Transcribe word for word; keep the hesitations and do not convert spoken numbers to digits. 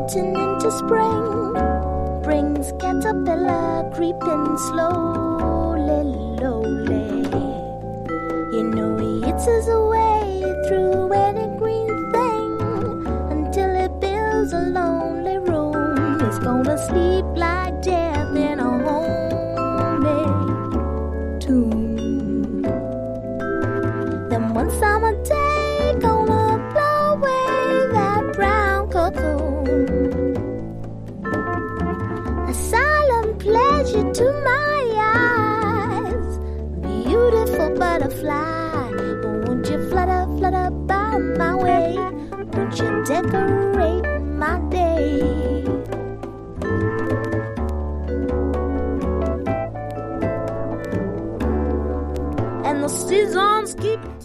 autumn into spring brings caterpillar creeping slowly, lowly. You know he eats his way through any green thing until it builds a lonely room. He's gonna sleep like death in a homemade tomb. Then one summer day, gonna blow away that brown cocoon. A silent pleasure to my eyes, beautiful butterfly. Won't you flutter, flutter by my way? Won't you decorate my day? And the seasons keep